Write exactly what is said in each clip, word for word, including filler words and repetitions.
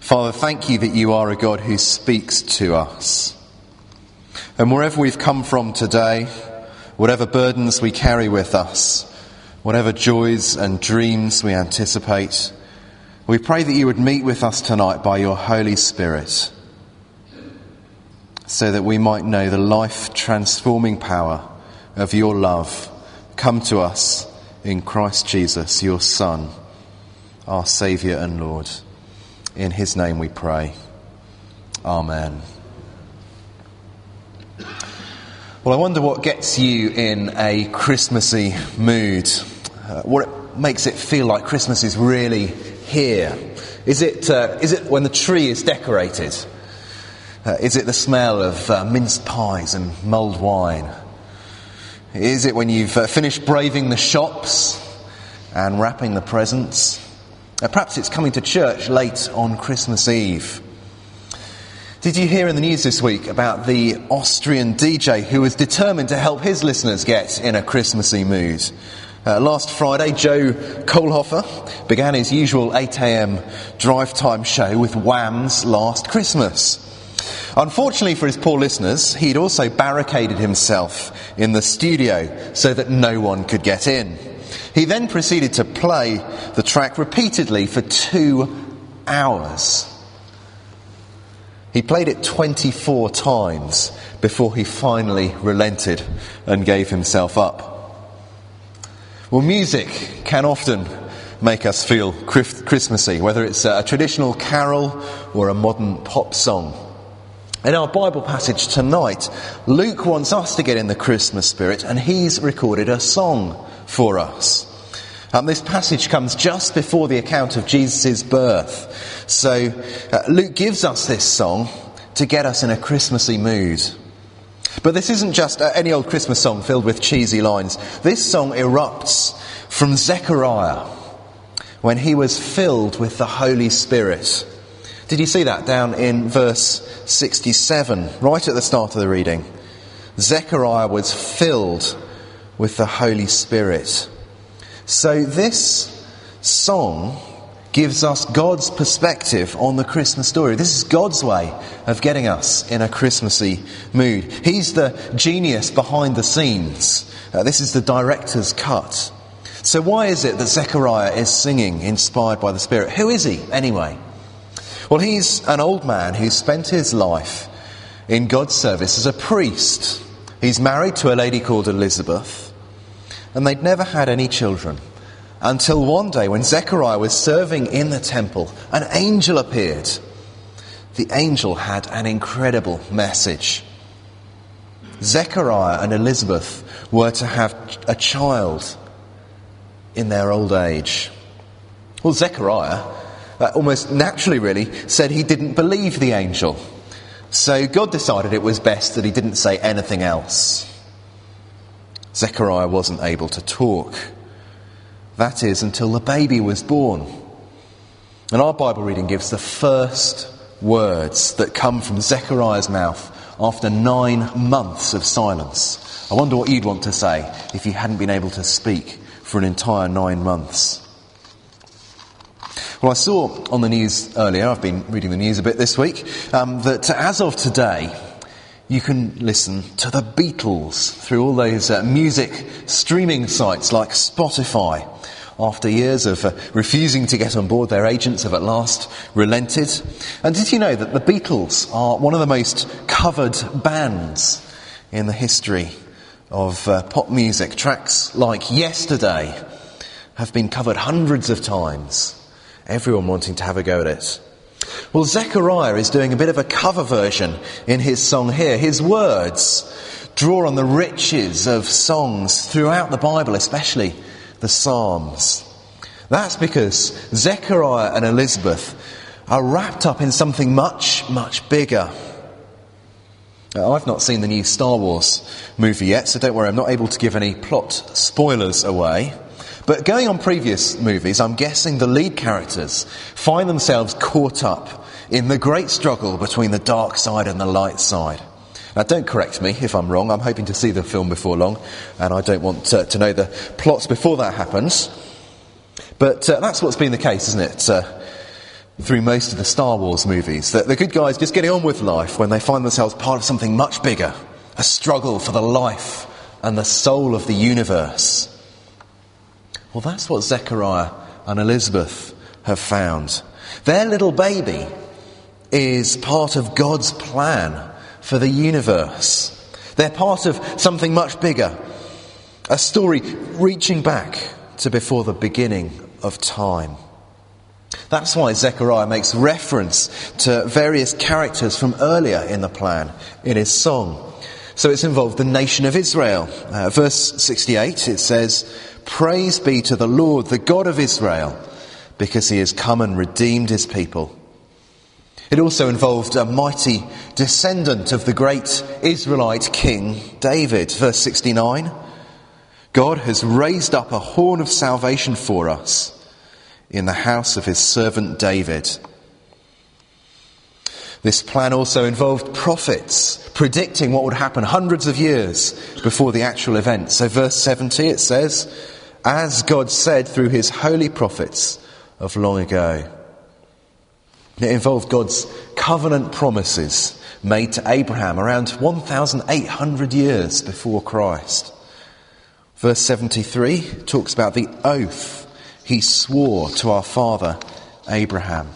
Father, thank you that you are a God who speaks to us. And wherever we've come from today, whatever burdens we carry with us, whatever joys and dreams we anticipate, we pray that you would meet with us tonight by your Holy Spirit, so that we might know the life-transforming power of your love come to us in Christ Jesus, your Son, our Saviour and Lord. In his name we pray. Amen. Well, I wonder what gets you in a Christmassy mood. Uh, what makes it feel like Christmas is really here? Is it, uh, is it when the tree is decorated? Uh, is it the smell of uh, minced pies and mulled wine? Is it when you've uh, finished braving the shops and wrapping the presents? Uh, perhaps it's coming to church late on Christmas Eve. Did you hear in the news this week about the Austrian D J who was determined to help his listeners get in a Christmassy mood? Uh, last Friday, Joe Kohlhofer began his usual eight a.m. drive time show with Wham's Last Christmas. Unfortunately for his poor listeners, he'd also barricaded himself in the studio so that no one could get in. He then proceeded to play the track repeatedly for two hours. He played it twenty-four times before he finally relented and gave himself up. Well, music can often make us feel Christmassy, whether it's a traditional carol or a modern pop song. In our Bible passage tonight, Luke wants us to get in the Christmas spirit, and he's recorded a song for us. Um, this passage comes just before the account of Jesus' birth. So uh, Luke gives us this song to get us in a Christmassy mood. But this isn't just uh, any old Christmas song filled with cheesy lines. This song erupts from Zechariah when he was filled with the Holy Spirit. Did you see that down in verse sixty-seven, right at the start of the reading? Zechariah was filled with the Holy Spirit. So this song gives us God's perspective on the Christmas story. This is God's way of getting us in a Christmassy mood. He's the genius behind the scenes. Uh, this is the director's cut. So why is it that Zechariah is singing inspired by the Spirit? Who is he, anyway? Well, he's an old man who spent his life in God's service as a priest. He's married to a lady called Elizabeth, and they'd never had any children until one day when Zechariah was serving in the temple, an angel appeared. The angel had an incredible message. Zechariah and Elizabeth were to have a child in their old age. Well, Zechariah, uh, almost naturally really, said he didn't believe the angel. So God decided it was best that he didn't say anything else. Zechariah wasn't able to talk. That is, until the baby was born. And our Bible reading gives the first words that come from Zechariah's mouth after nine months of silence. I wonder what you'd want to say if you hadn't been able to speak for an entire nine months. Well, I saw on the news earlier, I've been reading the news a bit this week, um, that as of today, you can listen to the Beatles through all those uh, music streaming sites like Spotify. After years of uh, refusing to get on board, their agents have at last relented. And did you know that the Beatles are one of the most covered bands in the history of uh, pop music? Tracks like Yesterday have been covered hundreds of times, everyone wanting to have a go at it. Well, Zechariah is doing a bit of a cover version in his song here. His words draw on the riches of songs throughout the Bible, especially the Psalms. That's because Zechariah and Elizabeth are wrapped up in something much, much bigger. Now, I've not seen the new Star Wars movie yet, so don't worry, I'm not able to give any plot spoilers away. But going on previous movies, I'm guessing the lead characters find themselves caught up in the great struggle between the dark side and the light side. Now, don't correct me if I'm wrong. I'm hoping to see the film before long, and I don't want to, to know the plots before that happens. But uh, that's what's been the case, isn't it? Uh, through most of the Star Wars movies, that the good guys just getting on with life when they find themselves part of something much bigger, a struggle for the life and the soul of the universe. Well, that's what Zechariah and Elizabeth have found. Their little baby is part of God's plan for the universe. They're part of something much bigger, a story reaching back to before the beginning of time. That's why Zechariah makes reference to various characters from earlier in the plan in his song. So it's involved the nation of Israel. Uh, verse sixty-eight, it says, "Praise be to the Lord, the God of Israel, because he has come and redeemed his people." It also involved a mighty descendant of the great Israelite king David. Verse sixty-nine, "God has raised up a horn of salvation for us in the house of his servant David." This plan also involved prophets predicting what would happen hundreds of years before the actual event. So verse seventy, it says, "As God said through his holy prophets of long ago." It involved God's covenant promises made to Abraham around one thousand eight hundred years before Christ. Verse seventy-three talks about the oath he swore to our father Abraham.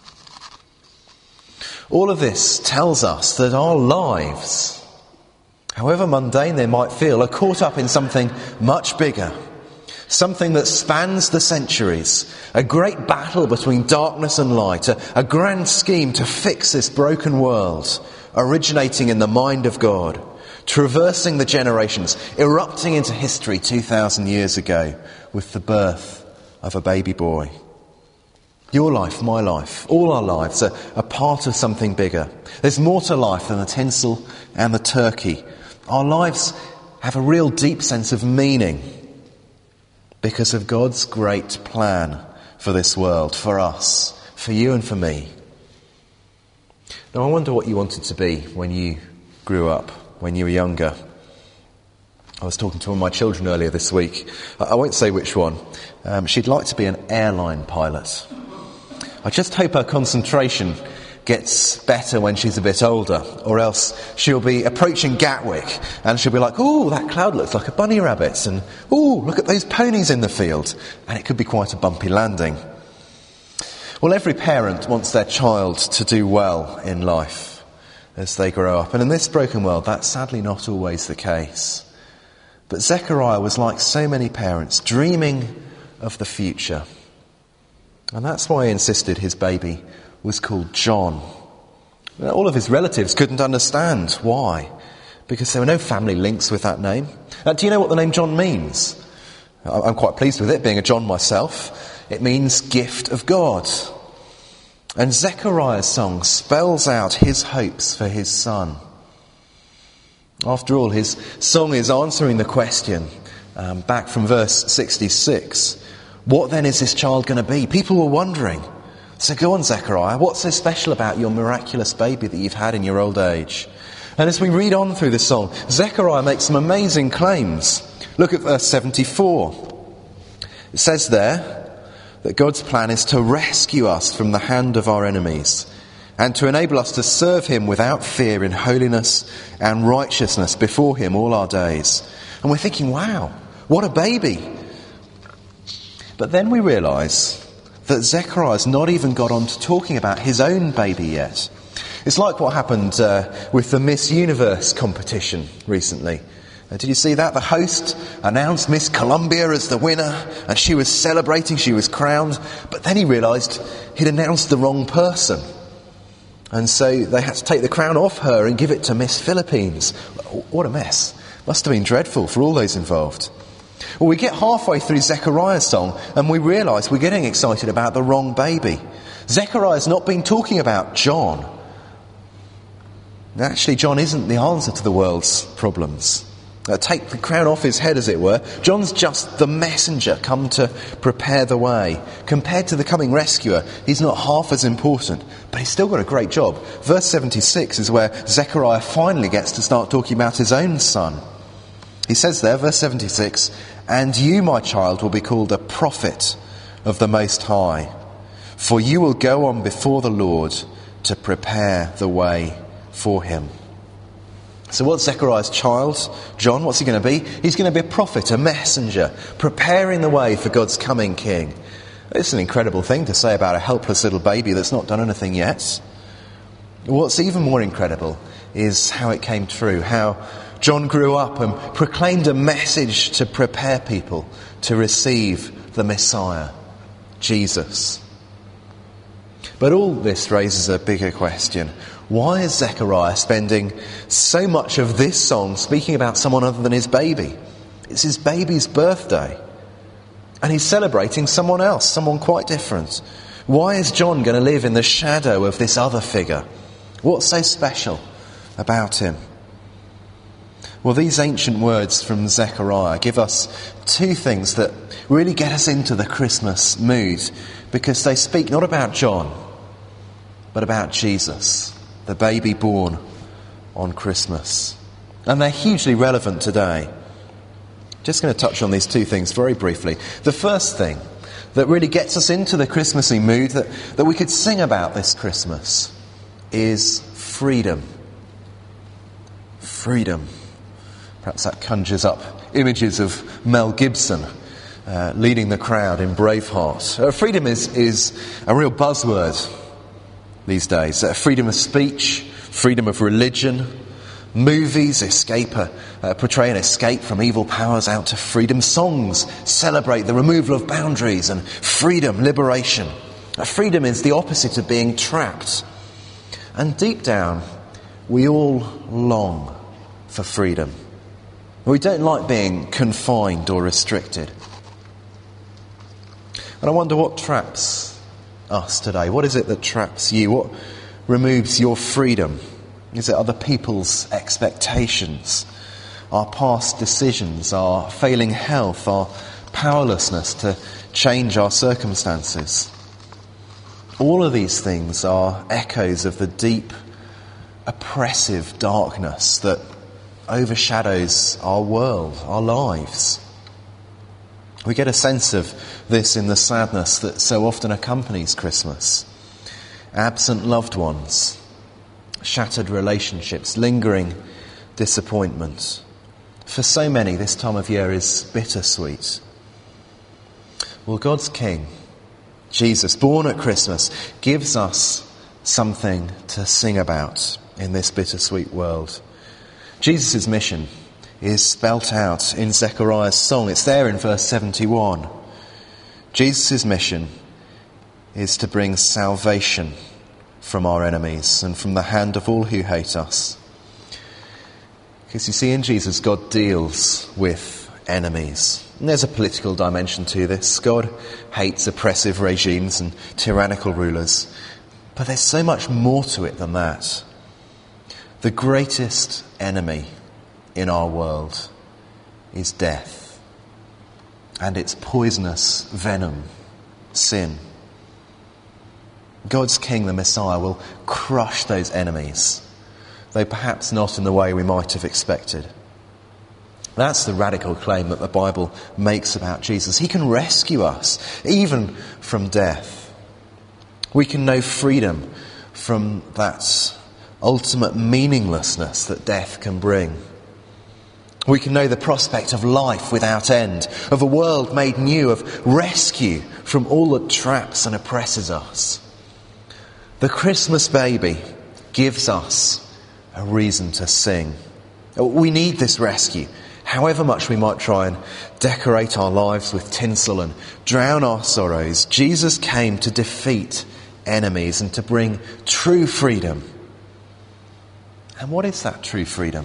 All of this tells us that our lives, however mundane they might feel, are caught up in something much bigger, something that spans the centuries, a great battle between darkness and light, a, a grand scheme to fix this broken world, originating in the mind of God, traversing the generations, erupting into history two thousand years ago with the birth of a baby boy. Your life, my life, all our lives are, are part of something bigger. There's more to life than the tinsel and the turkey. Our lives have a real deep sense of meaning because of God's great plan for this world, for us, for you and for me. Now, I wonder what you wanted to be when you grew up, when you were younger. I was talking to one of my children earlier this week. I won't say which one. Um, she'd like to be an airline pilot. I just hope her concentration gets better when she's a bit older, or else she'll be approaching Gatwick and she'll be like, "Ooh, that cloud looks like a bunny rabbit," and "Ooh, look at those ponies in the field," and it could be quite a bumpy landing. Well, every parent wants their child to do well in life as they grow up, and in this broken world that's sadly not always the case. But Zechariah was like so many parents, dreaming of the future. And that's why he insisted his baby was called John. Now, all of his relatives couldn't understand why, because there were no family links with that name. Now, do you know what the name John means? I'm quite pleased with it, being a John myself. It means gift of God. And Zechariah's song spells out his hopes for his son. After all, his song is answering the question um, back from verse sixty-six. What then is this child going to be? People were wondering. So go on, Zechariah, what's so special about your miraculous baby that you've had in your old age? And as we read on through this song, Zechariah makes some amazing claims. Look at verse seventy-four. It says there that God's plan is to rescue us from the hand of our enemies and to enable us to serve him without fear in holiness and righteousness before him all our days. And we're thinking, wow, what a baby. But then we realise that Zechariah's not even got on to talking about his own baby yet. It's like what happened uh, with the Miss Universe competition recently. Uh, did you see that? The host announced Miss Columbia as the winner, and she was celebrating, she was crowned, but then he realised he'd announced the wrong person. And so they had to take the crown off her and give it to Miss Philippines. What a mess. Must have been dreadful for all those involved. Well, we get halfway through Zechariah's song and we realise we're getting excited about the wrong baby. Zechariah's not been talking about John. Actually, John isn't the answer to the world's problems. Uh, take the crown off his head, as it were. John's just the messenger come to prepare the way. Compared to the coming rescuer, he's not half as important, but he's still got a great job. Verse seventy-six is where Zechariah finally gets to start talking about his own son. He says there, verse seventy-six, "And you, my child, will be called a prophet of the Most High, For you will go on before the Lord to prepare the way for him. So what's Zechariah's child, John? What's he going to be? He's going to be a prophet, a messenger, preparing the way for God's coming king. It's an incredible thing to say about a helpless little baby that's not done anything yet. What's even more incredible is how it came true, how John grew up and proclaimed a message to prepare people to receive the Messiah, Jesus. But all this raises a bigger question. Why is Zechariah spending so much of this song speaking about someone other than his baby? It's his baby's birthday. And he's celebrating someone else, someone quite different. Why is John going to live in the shadow of this other figure? What's so special about him? Well, these ancient words from Zechariah give us two things that really get us into the Christmas mood, because they speak not about John, but about Jesus, the baby born on Christmas. And they're hugely relevant today. Just going to touch on these two things very briefly. The first thing that really gets us into the Christmassy mood that, that we could sing about this Christmas is freedom. Freedom. Perhaps that conjures up images of Mel Gibson uh, leading the crowd in Braveheart. Uh, freedom is, is a real buzzword these days. Uh, freedom of speech, freedom of religion. Movies escape a, uh, portray an escape from evil powers out to freedom. Songs celebrate the removal of boundaries and freedom, liberation. Uh, freedom is the opposite of being trapped. And deep down, we all long for freedom. We don't like being confined or restricted. And I wonder what traps us today. What is it that traps you? What removes your freedom? Is it other people's expectations, our past decisions, our failing health, our powerlessness to change our circumstances? All of these things are echoes of the deep, oppressive darkness that overshadows our world, our lives. We get a sense of this in the sadness that so often accompanies Christmas. Absent loved ones, shattered relationships, lingering disappointment. For so many, this time of year is bittersweet. Well, God's King, Jesus, born at Christmas, gives us something to sing about in this bittersweet world. Jesus' mission is spelt out in Zechariah's song. It's there in verse seventy-one. Jesus' mission is to bring salvation from our enemies and from the hand of all who hate us. Because you see, in Jesus, God deals with enemies. And there's a political dimension to this. God hates oppressive regimes and tyrannical rulers. But there's so much more to it than that. The greatest enemy in our world is death and its poisonous venom, sin. God's King, the Messiah, will crush those enemies, though perhaps not in the way we might have expected. That's the radical claim that the Bible makes about Jesus. He can rescue us, even from death. We can know freedom from that ultimate meaninglessness that death can bring. We can know the prospect of life without end, of a world made new, of rescue from all that traps and oppresses us. The Christmas baby gives us a reason to sing. We need this rescue. However much we might try and decorate our lives with tinsel and drown our sorrows, Jesus came to defeat enemies and to bring true freedom. And what is that true freedom?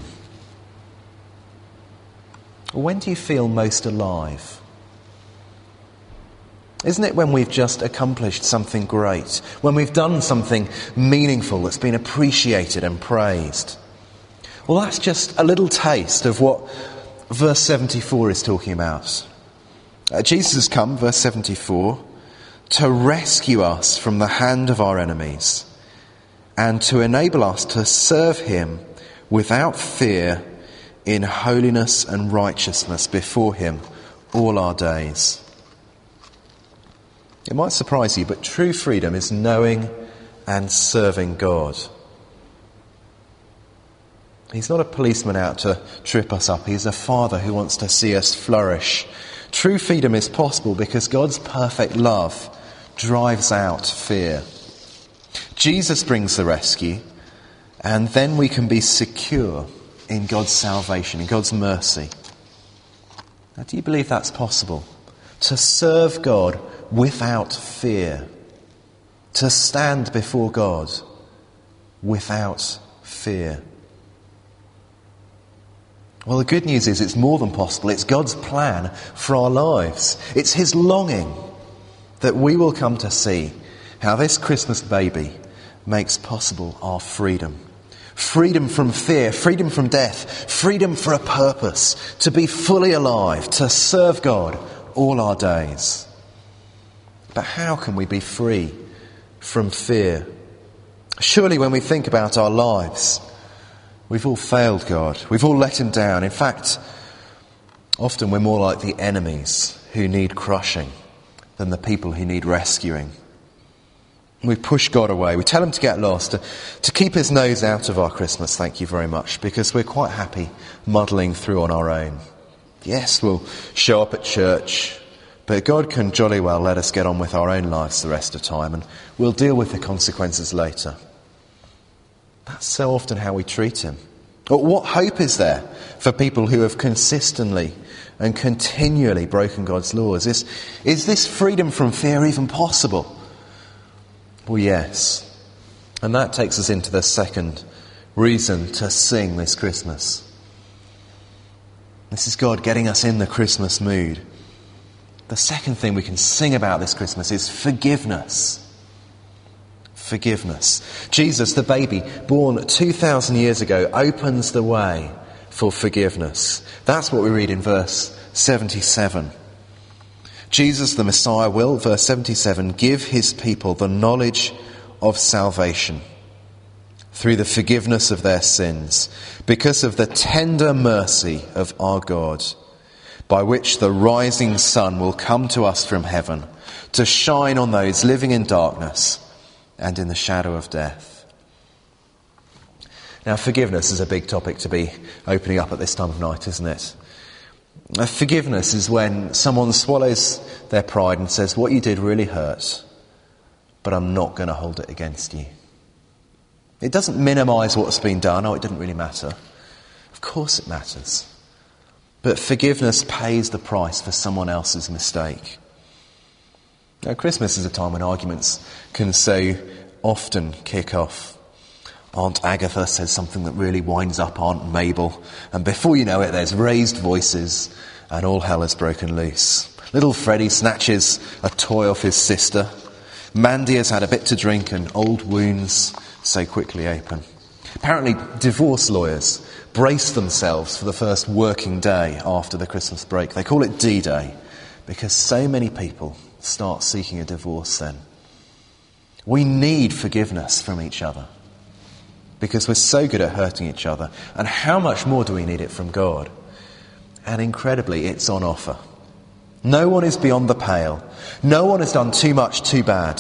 When do you feel most alive? Isn't it when we've just accomplished something great? When we've done something meaningful that's been appreciated and praised? Well, that's just a little taste of what verse seventy-four is talking about. Uh, Jesus has come, verse seventy-four, to rescue us from the hand of our enemies and to enable us to serve him without fear in holiness and righteousness before him all our days. It might surprise you, but true freedom is knowing and serving God. He's not a policeman out to trip us up. He's a father who wants to see us flourish. True freedom is possible because God's perfect love drives out fear. Jesus brings the rescue, and then we can be secure in God's salvation, in God's mercy. Now, do you believe that's possible? To serve God without fear. To stand before God without fear. Well, the good news is it's more than possible. It's God's plan for our lives. It's his longing that we will come to see how this Christmas baby makes possible our freedom. Freedom from fear, freedom from death, freedom for a purpose, to be fully alive, to serve God all our days. But how can we be free from fear? Surely when we think about our lives, we've all failed God. We've all let him down. In fact, often we're more like the enemies who need crushing than the people who need rescuing. We push God away. We tell him to get lost, to, to keep his nose out of our Christmas, thank you very much, because we're quite happy muddling through on our own. Yes, we'll show up at church, but God can jolly well let us get on with our own lives the rest of the time, and we'll deal with the consequences later. That's so often how we treat him. But what hope is there for people who have consistently and continually broken God's laws? Is, is this freedom from fear even possible? Well, yes. And that takes us into the second reason to sing this Christmas. This is God getting us in the Christmas mood. The second thing we can sing about this Christmas is forgiveness. Forgiveness. Jesus, the baby, born two thousand years ago, opens the way for forgiveness. That's what we read in verse seventy-seven. Jesus, the Messiah, will, verse seventy-seven, give his people the knowledge of salvation through the forgiveness of their sins, because of the tender mercy of our God, by which the rising sun will come to us from heaven, to shine on those living in darkness and in the shadow of death. Now, forgiveness is a big topic to be opening up at this time of night, isn't it? Forgiveness is when someone swallows their pride and says, what you did really hurt, but I'm not going to hold it against you. It doesn't minimise what's been done. Oh, it didn't really matter. Of course it matters. But forgiveness pays the price for someone else's mistake. Now, Christmas is a time when arguments can so often kick off. Aunt Agatha says something that really winds up Aunt Mabel, and before you know it, there's raised voices and all hell has broken loose. Little Freddie snatches a toy off his sister. Mandy has had a bit to drink and old wounds so quickly open. Apparently, divorce lawyers brace themselves for the first working day after the Christmas break. They call it D-Day because so many people start seeking a divorce then. We need forgiveness from each other because we're so good at hurting each other. And how much more do we need it from God? And incredibly, it's on offer. No one is beyond the pale. No one has done too much too bad.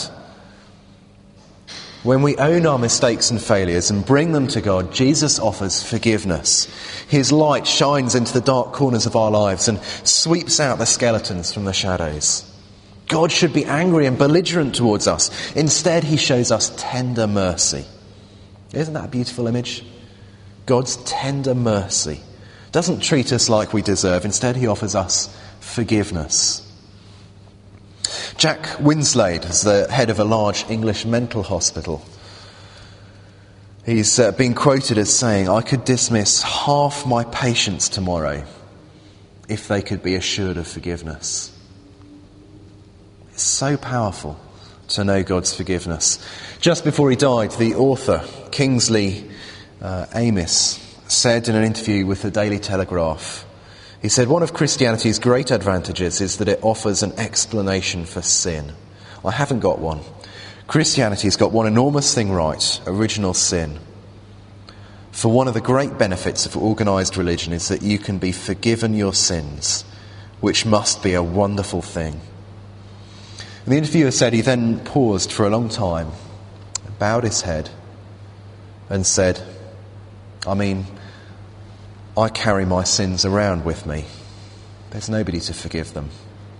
When we own our mistakes and failures and bring them to God, Jesus offers forgiveness. His light shines into the dark corners of our lives and sweeps out the skeletons from the shadows. God should be angry and belligerent towards us. Instead, he shows us tender mercy. Isn't that a beautiful image? God's tender mercy doesn't treat us like we deserve. Instead, he offers us forgiveness. Jack Winslade is the head of a large English mental hospital. He's uh, been quoted as saying, "I could dismiss half my patients tomorrow if they could be assured of forgiveness." It's so powerful to know God's forgiveness. Just before he died, the author, Kingsley uh, Amis, said in an interview with the Daily Telegraph, he said, "One of Christianity's great advantages is that it offers an explanation for sin. I haven't got one. Christianity's got one enormous thing right, original sin. For one of the great benefits of organised religion is that you can be forgiven your sins, which must be a wonderful thing. And the interviewer said he then paused for a long time, bowed his head and said, I mean, I carry my sins around with me. There's nobody to forgive them.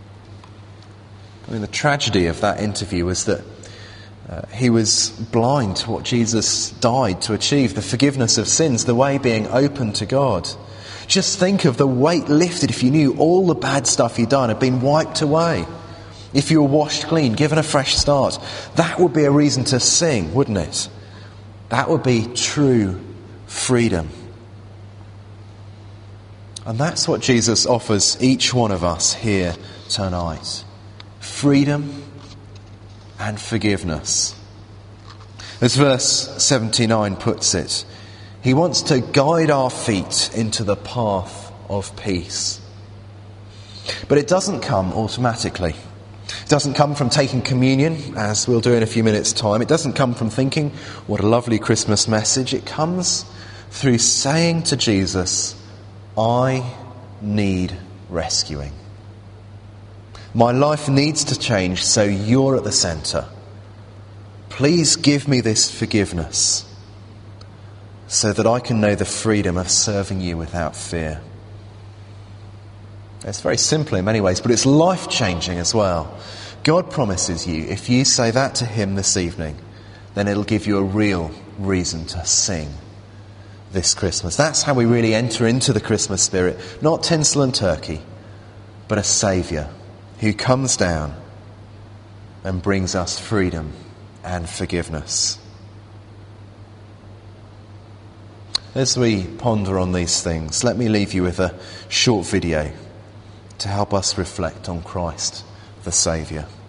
I mean, the tragedy of that interview was that uh, he was blind to what Jesus died to achieve, the forgiveness of sins, the way being open to God. Just think of the weight lifted if you knew all the bad stuff you'd done had been wiped away. If you were washed clean, given a fresh start, that would be a reason to sing, wouldn't it? That would be true freedom. And that's what Jesus offers each one of us here tonight. Freedom and forgiveness. As verse seventy-nine puts it, he wants to guide our feet into the path of peace. But it doesn't come automatically. It doesn't come from taking communion, as we'll do in a few minutes' time. It doesn't come from thinking, what a lovely Christmas message. It comes through saying to Jesus, I need rescuing. My life needs to change, so you're at the centre. Please give me this forgiveness so that I can know the freedom of serving you without fear. It's very simple in many ways, but it's life-changing as well. God promises you, if you say that to him this evening, then it'll give you a real reason to sing this Christmas. That's how we really enter into the Christmas spirit. Not tinsel and turkey, but a Saviour who comes down and brings us freedom and forgiveness. As we ponder on these things, let me leave you with a short video to help us reflect on Christ, the Saviour.